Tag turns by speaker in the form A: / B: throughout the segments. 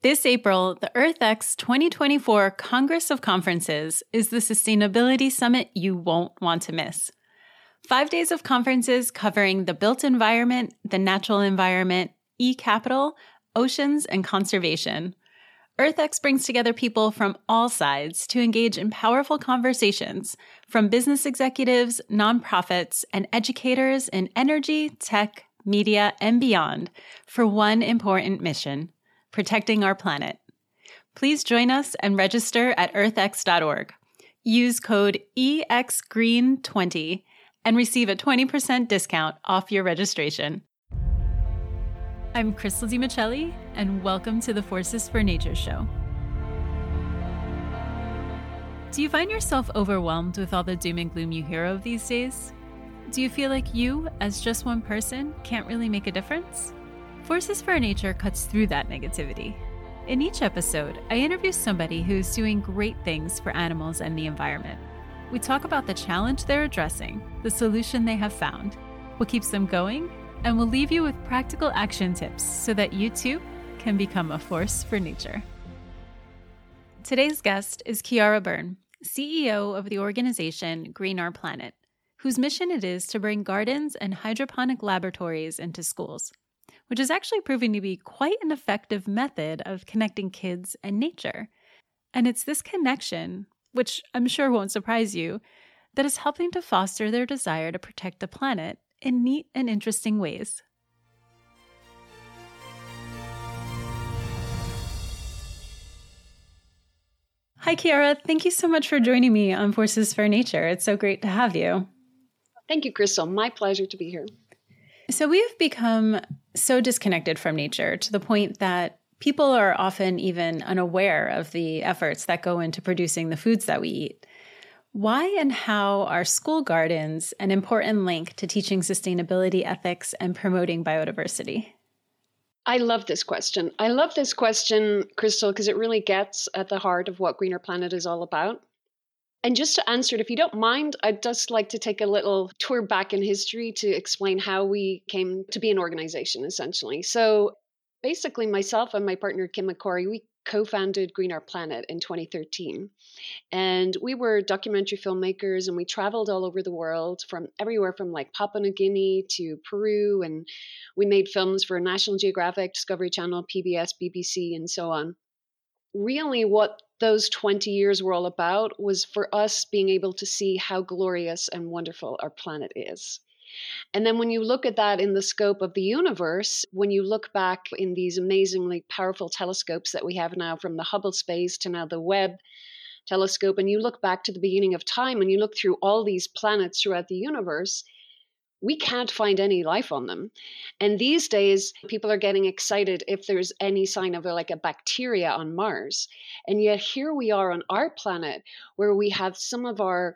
A: This April, the EarthX 2024 Congress of Conferences is the sustainability summit you won't want to miss. 5 days of conferences covering the built environment, the natural environment, e-capital, oceans, and conservation. EarthX brings together people from all sides to engage in powerful conversations from business executives, nonprofits, and educators in energy, tech, media, and beyond for one important mission: protecting our planet. Please join us and register at earthx.org. Use code EXGREEN20 and receive a 20% discount off your registration. I'm Crystal DiMichelli, and welcome to the Forces for Nature show. Do you find yourself overwhelmed with all the doom and gloom you hear of these days? Do you feel like you, as just one person, can't really make a difference? Forces for Nature cuts through that negativity. In each episode, I interview somebody who's doing great things for animals and the environment. We talk about the challenge they're addressing, the solution they have found, what keeps them going, and we'll leave you with practical action tips so that you too can become a force for nature. Today's guest is Kiara Byrne, CEO of the organization Green Our Planet, whose mission it is to bring gardens and hydroponic laboratories into schools, which is actually proving to be quite an effective method of connecting kids and nature. And it's this connection, which I'm sure won't surprise you, that is helping to foster their desire to protect the planet in neat and interesting ways. Hi, Kiara. Thank you so much for joining me on Forces for Nature. It's so great to have you.
B: Thank you, Crystal. My pleasure to be here.
A: So we have become so disconnected from nature to the point that people are often even unaware of the efforts that go into producing the foods that we eat. Why and how are school gardens an important link to teaching sustainability ethics and promoting biodiversity?
B: I love this question. Crystal, because it really gets at the heart of what Green Our Planet is all about. And just to answer it, if you don't mind, I'd just like to take a little tour back in history to explain how we came to be an organization, essentially. So basically, myself and my partner, Kim McCory, we co-founded Green Our Planet in 2013. And we were documentary filmmakers, and we traveled all over the world, from everywhere from like Papua New Guinea to Peru. And we made films for National Geographic, Discovery Channel, PBS, BBC, and so on. Really, what those 20 years were all about was for us being able to see how glorious and wonderful our planet is. And then when you look at that in the scope of the universe, when you look back in these amazingly powerful telescopes that we have now, from the Hubble space to now the Webb telescope, and you look back to the beginning of time and you look through all these planets throughout the universe, we can't find any life on them. And these days, people are getting excited if there's any sign of like a bacteria on Mars. And yet here we are on our planet, where we have some of our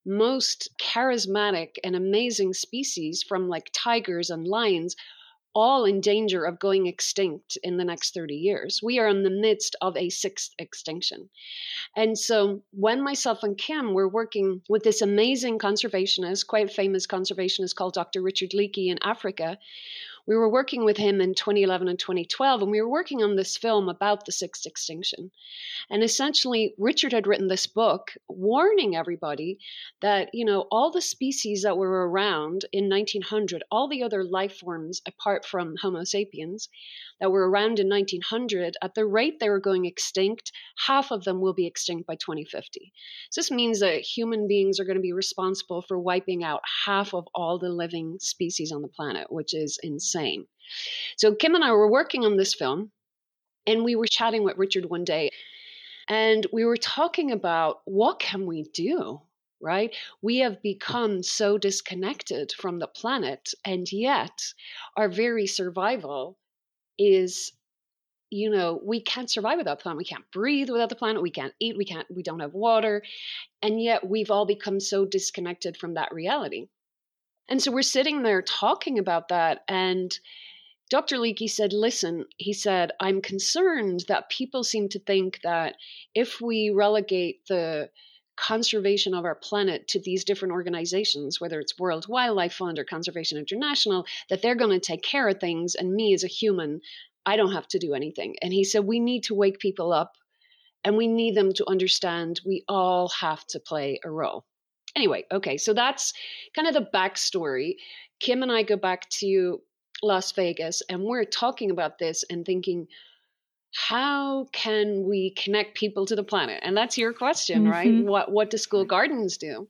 B: most charismatic and amazing species, from like tigers and lions, all in danger of going extinct in the next 30 years. We are in the midst of a sixth extinction. And so when myself and Kim were working with this amazing conservationist, quite famous conservationist called Dr. Richard Leakey in Africa, we were working with him in 2011 and 2012, and we were working on this film about the sixth extinction. And essentially, Richard had written this book warning everybody that, all the species that were around in 1900, all the other life forms apart from Homo sapiens that were around in 1900, at the rate they were going extinct, half of them will be extinct by 2050. So this means that human beings are going to be responsible for wiping out half of all the living species on the planet, which is insane. So Kim and I were working on this film, and we were chatting with Richard one day, and we were talking about what can we do, right? We have become so disconnected from the planet, and yet our very survival is, we can't survive without the planet. We can't breathe without the planet. We can't eat. We don't have water. And yet we've all become so disconnected from that reality. And so we're sitting there talking about that. And Dr. Leakey said, listen, he said, I'm concerned that people seem to think that if we relegate the conservation of our planet to these different organizations, whether it's World Wildlife Fund or Conservation International, that they're going to take care of things. And me as a human, I don't have to do anything. And he said, we need to wake people up and we need them to understand we all have to play a role. Anyway, okay, so that's kind of the backstory. Kim and I go back to Las Vegas and we're talking about this and thinking, how can we connect people to the planet? And that's your question, right? What do school gardens do?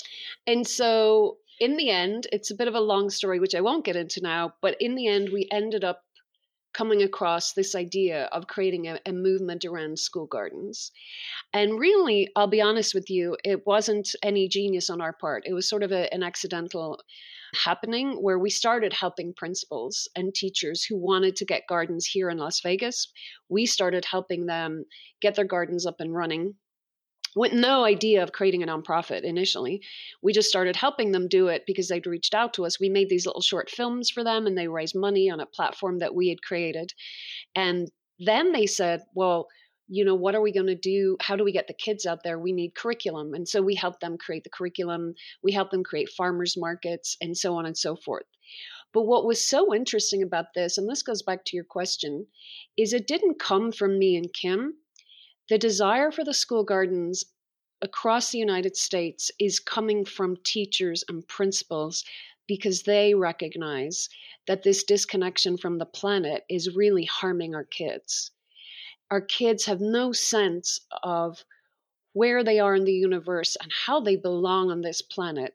B: And so in the end, it's a bit of a long story, which I won't get into now, but in the end, we ended up coming across this idea of creating a movement around school gardens. And really, I'll be honest with you, it wasn't any genius on our part. It was sort of an accidental happening where we started helping principals and teachers who wanted to get gardens here in Las Vegas. We started helping them get their gardens up and running with no idea of creating a nonprofit initially. We just started helping them do it because they'd reached out to us. We made these little short films for them and they raised money on a platform that we had created. And then they said, well, what are we going to do? How do we get the kids out there? We need curriculum. And so we helped them create the curriculum. We helped them create farmers markets and so on and so forth. But what was so interesting about this, and this goes back to your question, is it didn't come from me and Kim. The desire for the school gardens across the United States is coming from teachers and principals because they recognize that this disconnection from the planet is really harming our kids. Our kids have no sense of where they are in the universe and how they belong on this planet.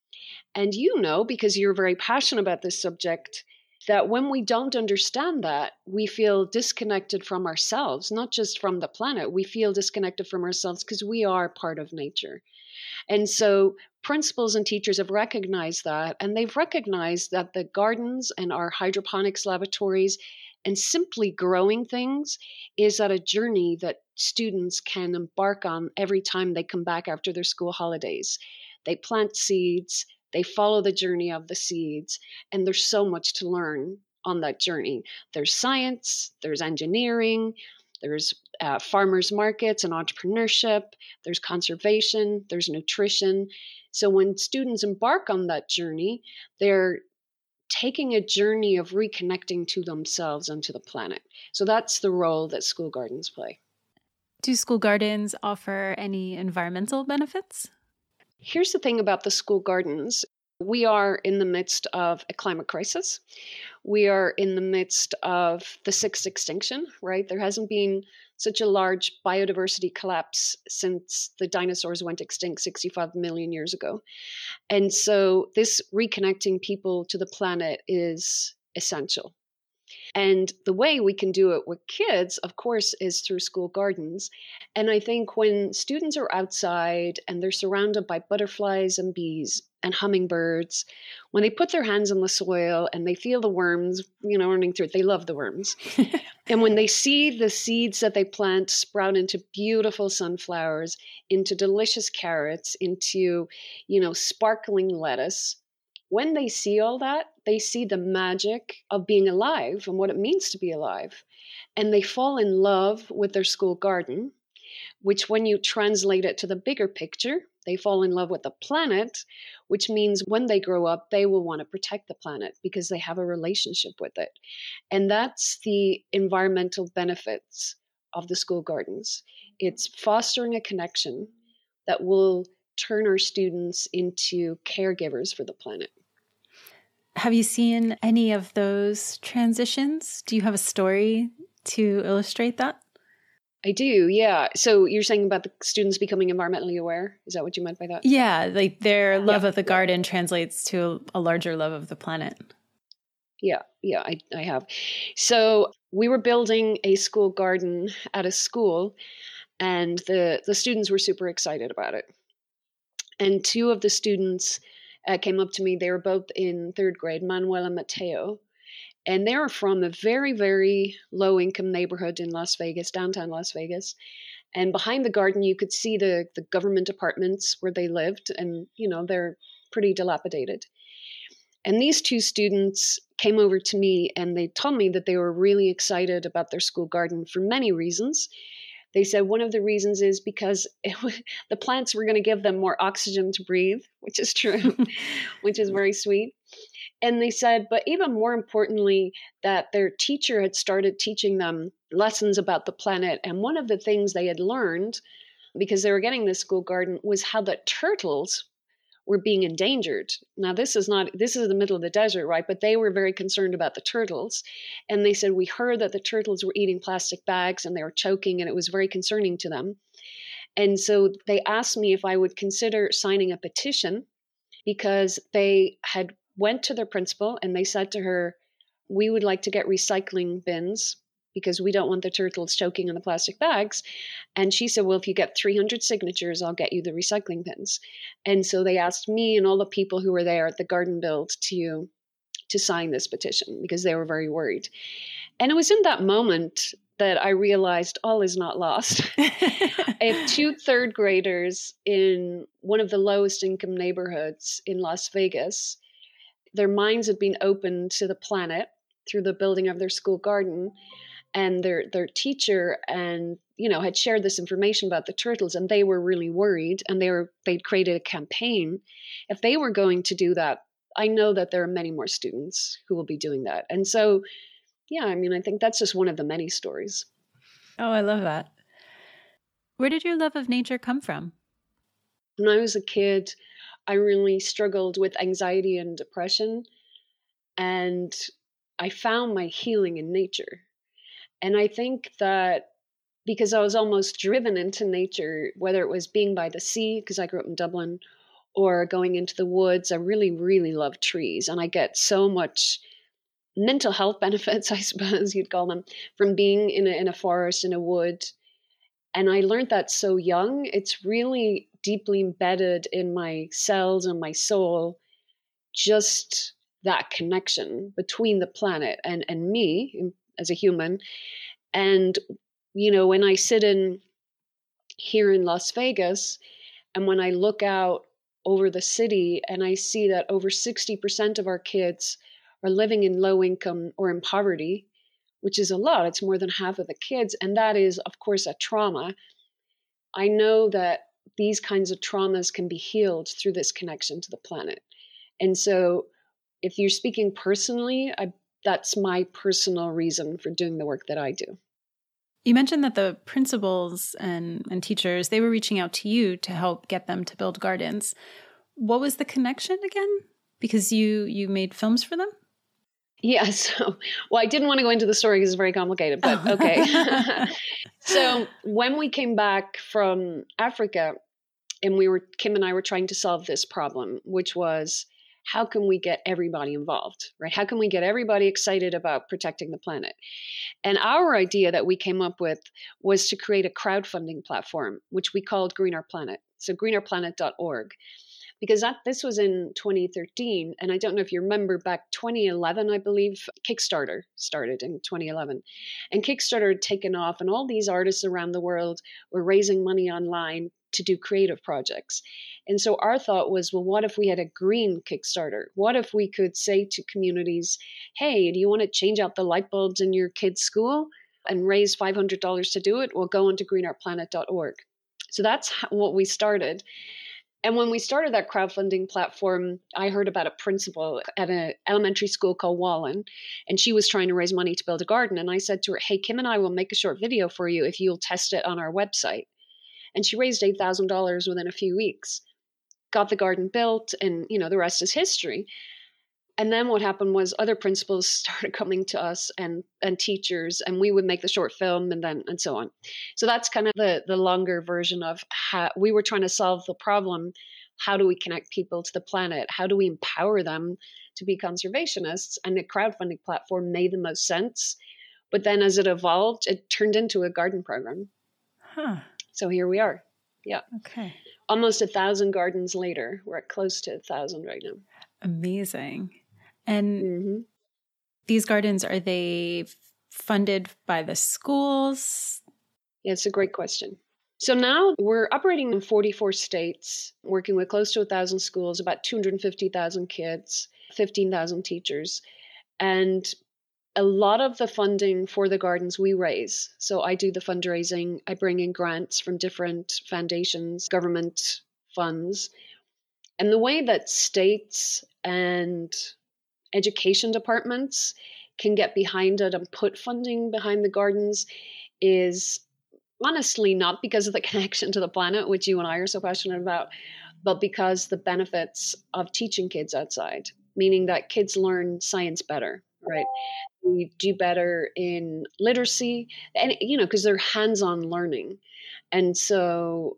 B: And because you're very passionate about this subject, that when we don't understand that, we feel disconnected from ourselves, not just from the planet. We feel disconnected from ourselves because we are part of nature. And so principals and teachers have recognized that, and they've recognized that the gardens and our hydroponics laboratories and simply growing things is at a journey that students can embark on every time they come back after their school holidays. They plant seeds, they follow the journey of the seeds, and there's so much to learn on that journey. There's science, there's engineering, there's farmers markets and entrepreneurship, there's conservation, there's nutrition. So when students embark on that journey, they're taking a journey of reconnecting to themselves and to the planet. So that's the role that school gardens play.
A: Do school gardens offer any environmental benefits?
B: Here's the thing about the school gardens. We are in the midst of a climate crisis. We are in the midst of the sixth extinction, right? There hasn't been such a large biodiversity collapse since the dinosaurs went extinct 65 million years ago. And so this reconnecting people to the planet is essential. And the way we can do it with kids, of course, is through school gardens. And I think when students are outside and they're surrounded by butterflies and bees and hummingbirds, when they put their hands in the soil and they feel the worms, running through it, they love the worms. And when they see the seeds that they plant sprout into beautiful sunflowers, into delicious carrots, into, sparkling lettuce, when they see all that, they see the magic of being alive and what it means to be alive. And they fall in love with their school garden, which when you translate it to the bigger picture, they fall in love with the planet, which means when they grow up, they will want to protect the planet because they have a relationship with it. And that's the environmental benefits of the school gardens. It's fostering a connection that will turn our students into caregivers for the planet.
A: Have you seen any of those transitions? Do you have a story to illustrate that?
B: I do, yeah. So you're saying about the students becoming environmentally aware? Is that what you meant by that?
A: Yeah, like their love of the garden translates to a larger love of the planet.
B: Yeah, I have. So we were building a school garden at a school, and the students were super excited about it. And two of the students came up to me. They were both in third grade, Manuel and Mateo. And they were from a very, very low-income neighborhood in Las Vegas, downtown Las Vegas. And behind the garden, you could see the government apartments where they lived. And, they're pretty dilapidated. And these two students came over to me and they told me that they were really excited about their school garden for many reasons. They said one of the reasons is because the plants were going to give them more oxygen to breathe, which is true, which is very sweet. And they said, but even more importantly, that their teacher had started teaching them lessons about the planet. And one of the things they had learned, because they were getting this school garden, was how the turtles were being endangered. Now, this is the middle of the desert, right? But they were very concerned about the turtles. And they said, we heard that the turtles were eating plastic bags and they were choking, and it was very concerning to them. And so they asked me if I would consider signing a petition, because they had went to their principal and they said to her, we would like to get recycling bins because we don't want the turtles choking on the plastic bags. And she said, well, if you get 300 signatures, I'll get you the recycling bins. And so they asked me and all the people who were there at the garden build to sign this petition because they were very worried. And it was in that moment that I realized all is not lost. I have 2 third graders in one of the lowest income neighborhoods in Las Vegas. Their minds had been opened to the planet through the building of their school garden, and their teacher and had shared this information about the turtles, and they were really worried, and they'd created a campaign. If they were going to do that, I know that there are many more students who will be doing that. And so, yeah, I mean, I think that's just one of the many stories.
A: Oh, I love that. Where did your love of nature come from?
B: When I was a kid, I really struggled with anxiety and depression, and I found my healing in nature. And I think that because I was almost driven into nature, whether it was being by the sea, because I grew up in Dublin, or going into the woods, I really, really love trees. And I get so much mental health benefits, I suppose you'd call them, from being in a forest, in a wood. And I learned that so young. It's really deeply embedded in my cells and my soul, just that connection between the planet and me as a human. And, when I sit here in Las Vegas, and when I look out over the city and I see that over 60% of our kids are living in low income or in poverty, which is a lot. It's more than half of the kids. And that is, of course, a trauma. I know that these kinds of traumas can be healed through this connection to the planet. And so if you're speaking personally, that's my personal reason for doing the work that I do.
A: You mentioned that the principals and teachers, they were reaching out to you to help get them to build gardens. What was the connection again? Because you made films for them?
B: Yeah, I didn't want to go into the story because it's very complicated, but okay. So when we came back from Africa, and Kim and I were trying to solve this problem, which was, how can we get everybody involved, right? How can we get everybody excited about protecting the planet? And our idea that we came up with was to create a crowdfunding platform, which we called Green Our Planet. So greenourplanet.org. Because this was in 2013. And I don't know if you remember, back 2011, I believe, Kickstarter started in 2011. And Kickstarter had taken off, and all these artists around the world were raising money online to do creative projects. And so our thought was, well, what if we had a green Kickstarter? What if we could say to communities, hey, do you want to change out the light bulbs in your kid's school and raise $500 to do it? Well, go into greenourplanet.org. So that's what we started. And when we started that crowdfunding platform, I heard about a principal at an elementary school called Wallen, and she was trying to raise money to build a garden. And I said to her, hey, Kim and I will make a short video for you if you'll test it on our website. And she raised $8,000 within a few weeks, got the garden built, and, the rest is history. And then what happened was other principals started coming to us and teachers, and we would make the short film and so on. So that's kind of the longer version of how we were trying to solve the problem. How do we connect people to the planet? How do we empower them to be conservationists? And the crowdfunding platform made the most sense. But then as it evolved, it turned into a garden program.
A: Huh.
B: So here we are. Yeah.
A: Okay.
B: Almost 1,000 gardens later. We're at close to 1,000 right now.
A: Amazing. And these gardens, are they funded by the schools?
B: Yeah, it's a great question. So now we're operating in 44 states, working with close to 1,000 schools, about 250,000 kids, 15,000 teachers. And a lot of the funding for the gardens we raise. So I do the fundraising. I bring in grants from different foundations, government funds. And the way that states and education departments can get behind it and put funding behind the gardens is honestly not because of the connection to the planet, which you and I are so passionate about, but because the benefits of teaching kids outside, meaning that kids learn science better, right? We do better in literacy, and because they're hands-on learning. And so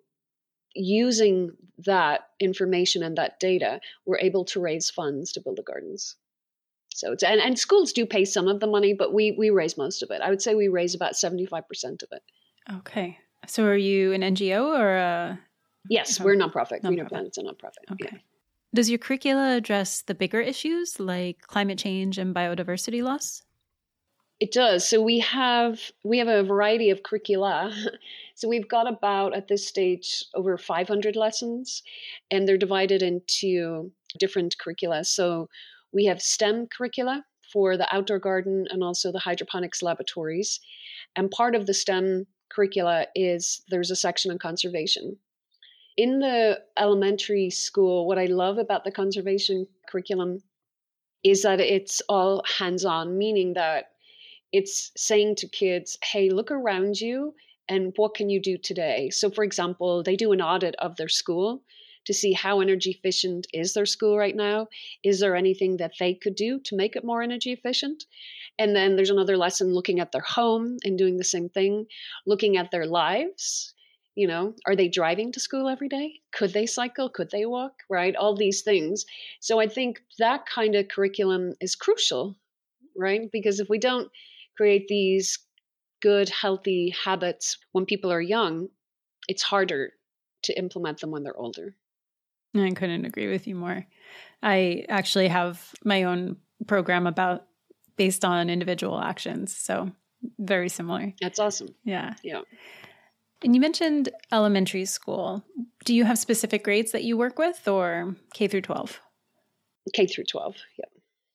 B: using that information and that data, we're able to raise funds to build the gardens. So and schools do pay some of the money, but we raise most of it. I would say we raise about 75% of it.
A: Okay. So are you an NGO or a...
B: Yes, we're a nonprofit. Greener Planet's a nonprofit.
A: Okay.
B: Yeah.
A: Does your curricula address the bigger issues like climate change and biodiversity loss?
B: It does. So we have a variety of curricula. So we've got about, at this stage, over 500 lessons, and they're divided into different curricula. So we have STEM curricula for the outdoor garden and also the hydroponics laboratories. And part of the STEM curricula is there's a section on conservation. In the elementary school, what I love about the conservation curriculum is that it's all hands-on, meaning that it's saying to kids, hey, look around you and what can you do today? So for example, they do an audit of their school to see how energy efficient is their school right now. Is there anything that they could do to make it more energy efficient? And then there's another lesson looking at their home and doing the same thing, looking at their lives. Are they driving to school every day? Could they cycle? Could they walk? Right? All these things. So I think that kind of curriculum is crucial, right? Because if we don't create these good, healthy habits when people are young, it's harder to implement them when they're older.
A: I couldn't agree with you more. I actually have my own program based on individual actions. So very similar.
B: That's awesome.
A: Yeah.
B: Yeah.
A: And you mentioned elementary school. Do you have specific grades that you work with or K through 12?
B: K through 12, yeah.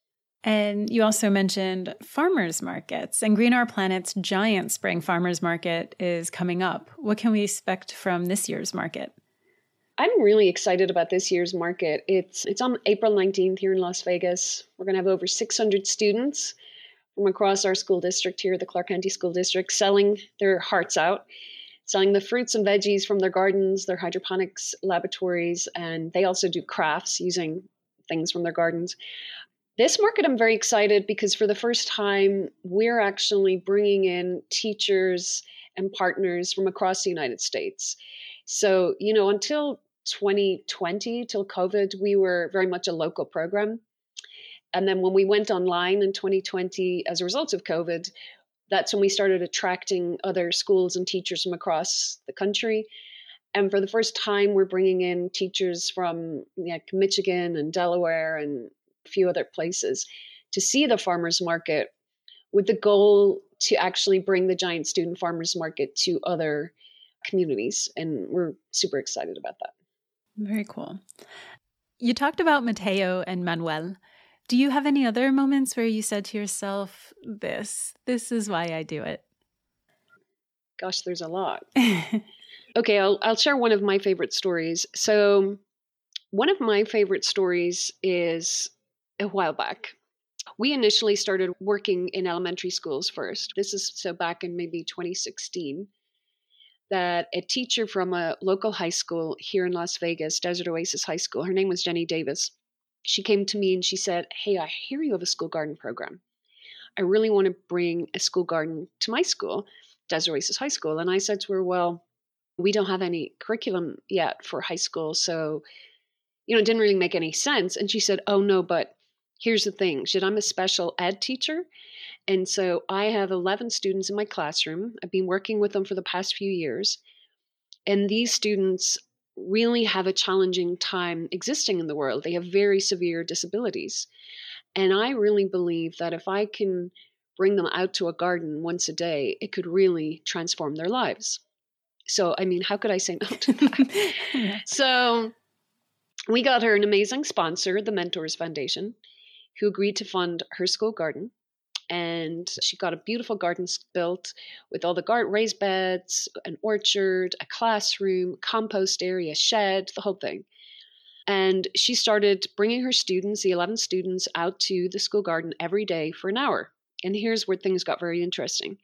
A: And you also mentioned farmers markets, and Green Our Planet's giant spring farmers market is coming up. What can we expect from this year's market?
B: I'm really excited about this year's market. It's on April 19th here in Las Vegas. We're going to have over 600 students from across our school district here, the Clark County School District, selling their hearts out, selling the fruits and veggies from their gardens, their hydroponics laboratories, and they also do crafts using things from their gardens. This market, I'm very excited because for the first time, we're actually bringing in teachers and partners from across the United States. So, until 2020, till COVID, we were very much a local program. And then when we went online in 2020, as a result of COVID, that's when we started attracting other schools and teachers from across the country. And for the first time, we're bringing in teachers from Michigan and Delaware and a few other places to see the farmers market with the goal to actually bring the giant student farmers market to other communities. And we're super excited about that.
A: Very cool. You talked about Mateo and Manuel. Do you have any other moments where you said to yourself, this is why I do it?
B: Gosh, there's a lot. Okay, I'll share one of my favorite stories. So one of my favorite stories is a while back. We initially started working in elementary schools first. This is so back in maybe 2016, that a teacher from a local high school here in Las Vegas, Desert Oasis High School, her name was Jenny Davis. She came to me and she said, hey, I hear you have a school garden program. I really want to bring a school garden to my school, Desert Oasis High School. And I said to her, well, we don't have any curriculum yet for high school. So, it didn't really make any sense. And she said, oh no, but here's the thing. I'm a special ed teacher. And so I have 11 students in my classroom. I've been working with them for the past few years. And these students really have a challenging time existing in the world. They have very severe disabilities. And I really believe that if I can bring them out to a garden once a day, it could really transform their lives. So, how could I say no to that? Yeah. So we got her an amazing sponsor, the Mentors Foundation, who agreed to fund her school garden. And she got a beautiful garden built with all the raised beds, an orchard, a classroom, compost area, shed, the whole thing. And she started bringing her students, the 11 students, out to the school garden every day for an hour. And here's where things got very interesting.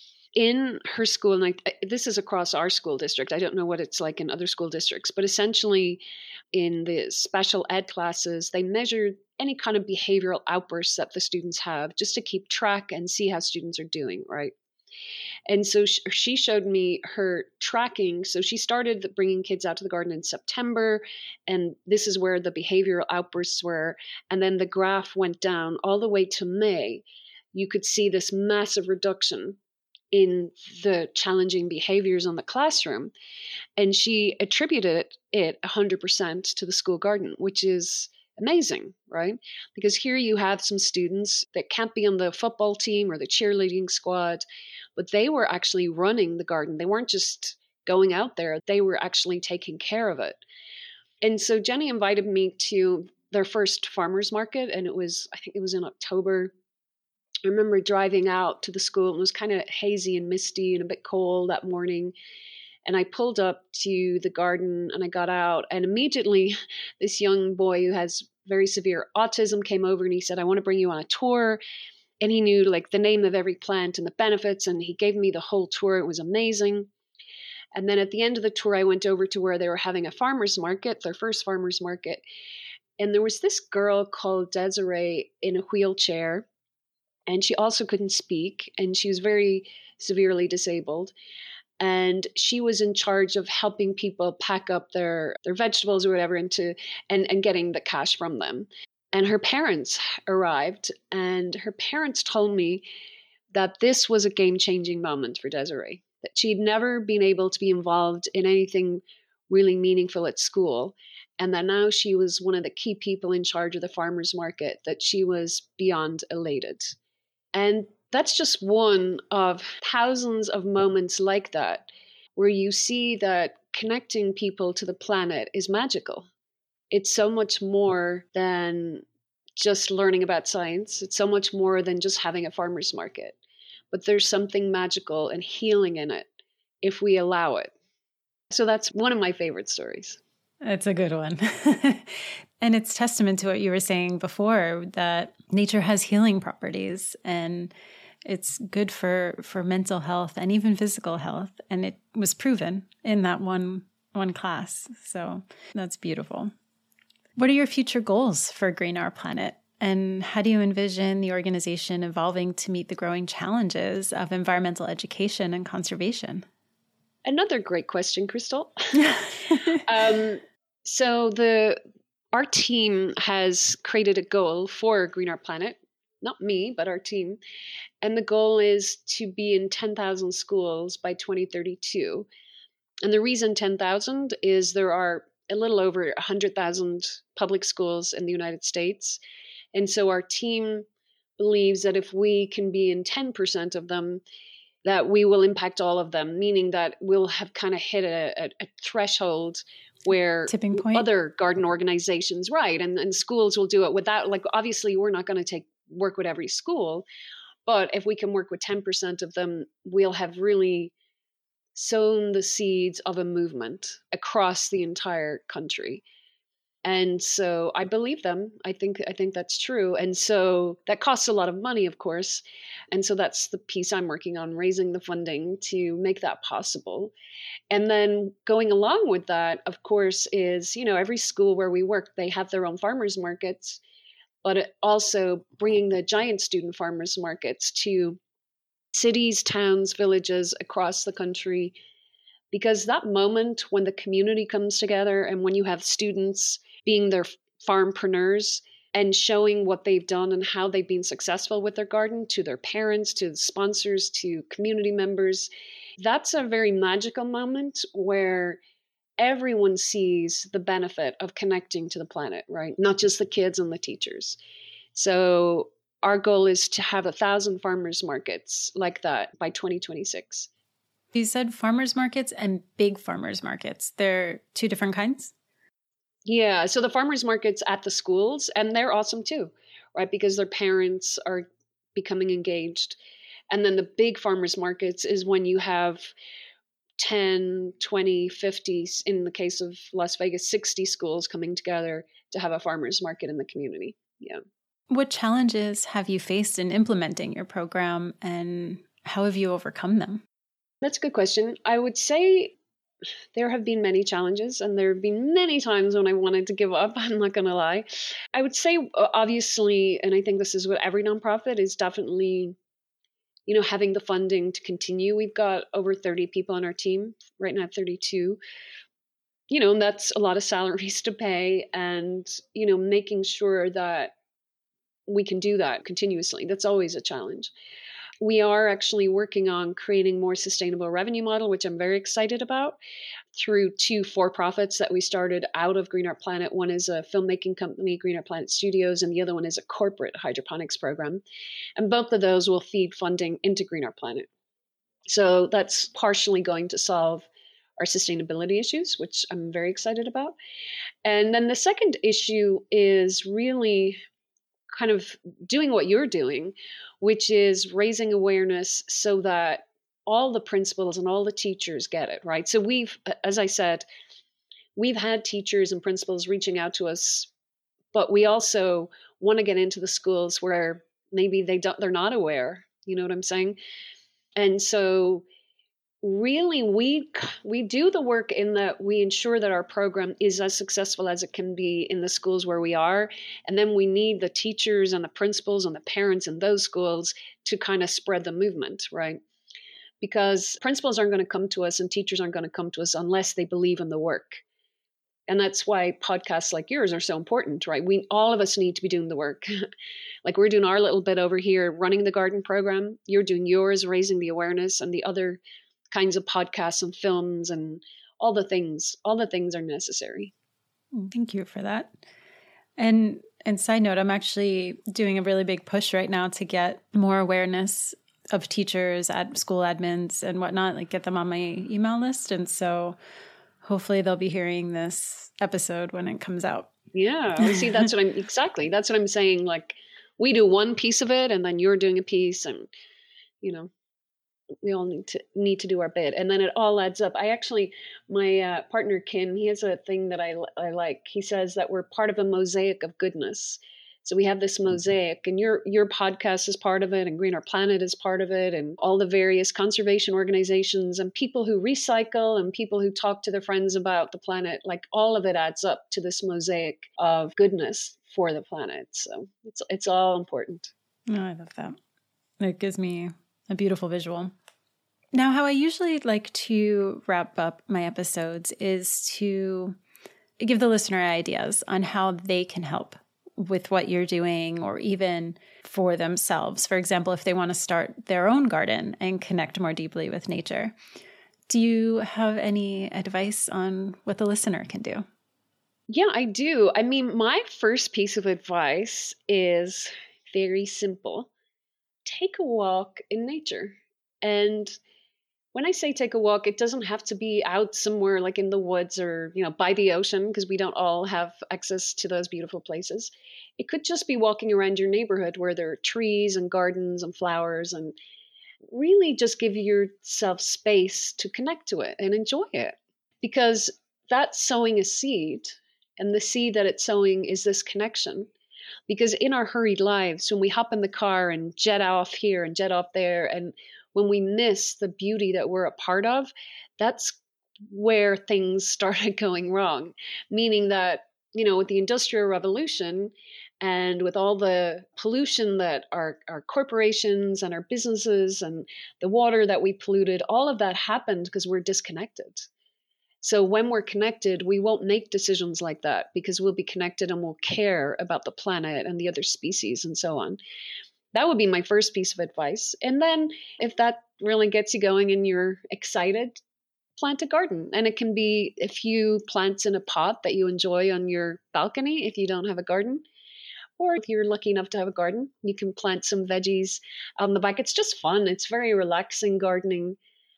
B: In her school, and this is across our school district, I don't know what it's like in other school districts, but essentially in the special ed classes, they measured any kind of behavioral outbursts that the students have just to keep track and see how students are doing, right? And so she showed me her tracking. So she started bringing kids out to the garden in September, and this is where the behavioral outbursts were. And then the graph went down all the way to May. You could see this massive reduction in the challenging behaviors in the classroom. And she attributed it 100% to the school garden, which is amazing, right? Because here you have some students that can't be on the football team or the cheerleading squad, but they were actually running the garden. They weren't just going out there, they were actually taking care of it. And so Jenny invited me to their first farmers market, and I think it was in October. I remember driving out to the school. It was kind of hazy and misty and a bit cold that morning. And I pulled up to the garden and I got out, and immediately this young boy who has very severe autism came over and he said, "I want to bring you on a tour." And he knew like the name of every plant and the benefits, and he gave me the whole tour. It was amazing. And then at the end of the tour, I went over to where they were having a farmer's market, their first farmer's market. And there was this girl called Desiree in a wheelchair, and she also couldn't speak, and she was very severely disabled. And she was in charge of helping people pack up their vegetables or whatever and getting the cash from them. And her parents arrived, and her parents told me that this was a game-changing moment for Desiree, that she'd never been able to be involved in anything really meaningful at school, and that now she was one of the key people in charge of the farmers market, that she was beyond elated. And that's just one of thousands of moments like that, where you see that connecting people to the planet is magical. It's so much more than just learning about science. It's so much more than just having a farmer's market. But there's something magical and healing in it if we allow it. So that's one of my favorite stories.
A: It's a good one. And it's testament to what you were saying before, that nature has healing properties, and it's good for mental health and even physical health. And it was proven in that one class. So that's beautiful. What are your future goals for Green Our Planet? And how do you envision the organization evolving to meet the growing challenges of environmental education and conservation?
B: Another great question, Crystal. So our team has created a goal for Green Our Planet, not me, but our team. And the goal is to be in 10,000 schools by 2032. And the reason 10,000 is there are a little over 100,000 public schools in the United States. And so our team believes that if we can be in 10% of them, that we will impact all of them, meaning that we'll have kind of hit a threshold where
A: tipping point.
B: Other garden organizations, right, and schools will do it without, like, obviously we're not going to work with every school, but if we can work with 10% of them, we'll have really sown the seeds of a movement across the entire country. And so I believe them. I think that's true. And so that costs a lot of money, of course. And so that's the piece I'm working on, raising the funding to make that possible. And then going along with that, of course, is, every school where we work, they have their own farmers markets, but also bringing the giant student farmers markets to cities, towns, villages across the country. Because that moment when the community comes together and when you have students being their farmpreneurs and showing what they've done and how they've been successful with their garden to their parents, to sponsors, to community members, that's a very magical moment where everyone sees the benefit of connecting to the planet, right? Not just the kids and the teachers. So our goal is to have 1,000 farmers markets like that by 2026.
A: You said farmers markets and big farmers markets. They're two different kinds?
B: Yeah. So the farmers markets at the schools, and they're awesome too, right? Because their parents are becoming engaged. And then the big farmers markets is when you have 10, 20, 50, in the case of Las Vegas, 60 schools coming together to have a farmers market in the community. Yeah.
A: What challenges have you faced in implementing your program, and how have you overcome them?
B: That's a good question. I would say there have been many challenges, and there have been many times when I wanted to give up. I'm not going to lie. I would say, obviously, and I think this is what every nonprofit is definitely, having the funding to continue. We've got over 30 people on our team right now, 32. And that's a lot of salaries to pay, and, making sure that we can do that continuously. That's always a challenge. We are actually working on creating more sustainable revenue model, which I'm very excited about, through 2 for-profits that we started out of Green Art Planet. One is a filmmaking company, Green Art Planet Studios, and the other one is a corporate hydroponics program. And both of those will feed funding into Green Art Planet. So that's partially going to solve our sustainability issues, which I'm very excited about. And then the second issue is really kind of doing what you're doing, which is raising awareness so that all the principals and all the teachers get it, right? So as I said, we've had teachers and principals reaching out to us, but we also want to get into the schools where maybe they're not aware, you know what I'm saying? And so really we do the work in that we ensure that our program is as successful as it can be in the schools where we are, and then we need the teachers and the principals and the parents in those schools to kind of spread the movement, right? Because principals aren't going to come to us and teachers aren't going to come to us unless they believe in the work. And that's why podcasts like yours are so important, right? All of us need to be doing the work. Like we're doing our little bit over here running the garden program, you're doing yours, raising the awareness, and the other kinds of podcasts and films and all the things are necessary.
A: Thank you for that. And side note, I'm actually doing a really big push right now to get more awareness of teachers, school admins and whatnot, like get them on my email list. And so hopefully they'll be hearing this episode when it comes out.
B: Yeah. See, that's what I'm saying. Like we do one piece of it and then you're doing a piece, and, we all need to do our bit, and then it all adds up. My partner Kim, he has a thing that I like. He says that we're part of a mosaic of goodness. So we have this mosaic, and your podcast is part of it, and Green Art Planet is part of it, and all the various conservation organizations and people who recycle and people who talk to their friends about the planet. Like all of it adds up to this mosaic of goodness for the planet. So it's all important.
A: Oh, I love that. It gives me a beautiful visual. Now, how I usually like to wrap up my episodes is to give the listener ideas on how they can help with what you're doing, or even for themselves. For example, if they want to start their own garden and connect more deeply with nature. Do you have any advice on what the listener can do?
B: Yeah, I do. I mean, my first piece of advice is very simple. Take a walk in nature. And when I say take a walk, it doesn't have to be out somewhere like in the woods or, by the ocean, because we don't all have access to those beautiful places. It could just be walking around your neighborhood where there are trees and gardens and flowers, and really just give yourself space to connect to it and enjoy it. Because that's sowing a seed, and the seed that it's sowing is this connection. Because in our hurried lives, when we hop in the car and jet off here and jet off there, and when we miss the beauty that we're a part of, that's where things started going wrong. Meaning that, with the Industrial Revolution and with all the pollution that our corporations and our businesses and the water that we polluted, all of that happened because we're disconnected. So when we're connected, we won't make decisions like that because we'll be connected and we'll care about the planet and the other species and so on. That would be my first piece of advice. And then if that really gets you going and you're excited, plant a garden. And it can be a few plants in a pot that you enjoy on your balcony if you don't have a garden. Or if you're lucky enough to have a garden, you can plant some veggies out in the back. It's just fun. It's very relaxing gardening.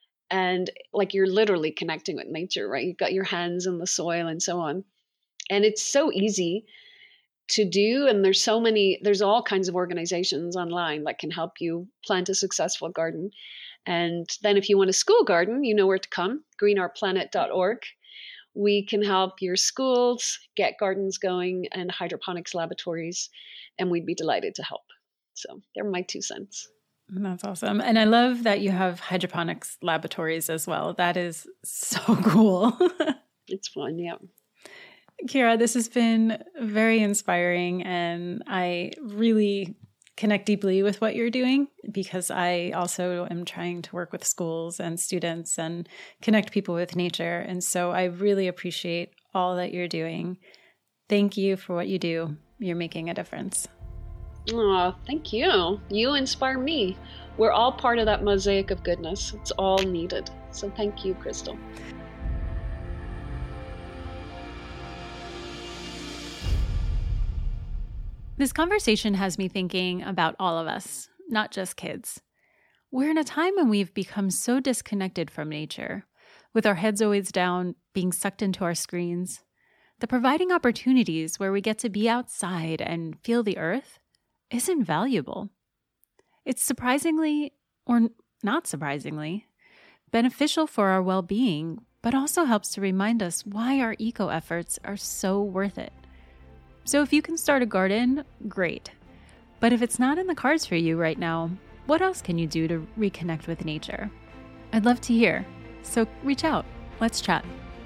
B: And like you're literally connecting with nature, right? You've got your hands in the soil and so on. And it's so easy to do. And there's all kinds of organizations online that can help you plant a successful garden. And then if you want a school garden, you know where to come, greenourplanet.org. We can help your schools get gardens going and hydroponics laboratories, and we'd be delighted to help. So they're my 2 cents.
A: That's awesome. And I love that you have hydroponics laboratories as well. That is so cool.
B: It's fun, yeah.
A: Kira, this has been very inspiring, and I really connect deeply with what you're doing because I also am trying to work with schools and students and connect people with nature. And so I really appreciate all that you're doing. Thank you for what you do. You're making a difference.
B: Oh, thank you. You inspire me. We're all part of that mosaic of goodness. It's all needed. So thank you, Crystal.
A: This conversation has me thinking about all of us, not just kids. We're in a time when we've become so disconnected from nature, with our heads always down, being sucked into our screens. The providing opportunities where we get to be outside and feel the earth isn't valuable. It's surprisingly, or not surprisingly, beneficial for our well-being, but also helps to remind us why our eco efforts are so worth it. So if you can start a garden, great. But if it's not in the cards for you right now, what else can you do to reconnect with nature? I'd love to hear. So reach out. Let's chat.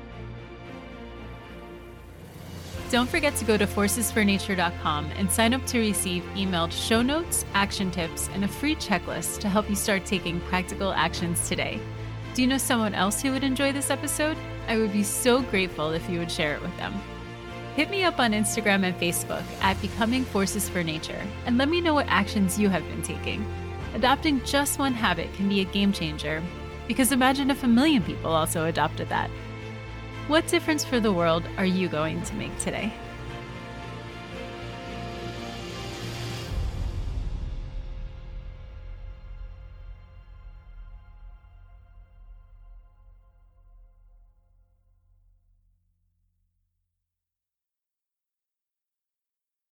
A: Don't forget to go to forcesfornature.com and sign up to receive emailed show notes, action tips, and a free checklist to help you start taking practical actions today. Do you know someone else who would enjoy this episode? I would be so grateful if you would share it with them. Hit me up on Instagram and Facebook at Becoming Forces for Nature and let me know what actions you have been taking. Adopting just one habit can be a game changer, because imagine if 1 million people also adopted that. What difference for the world are you going to make today?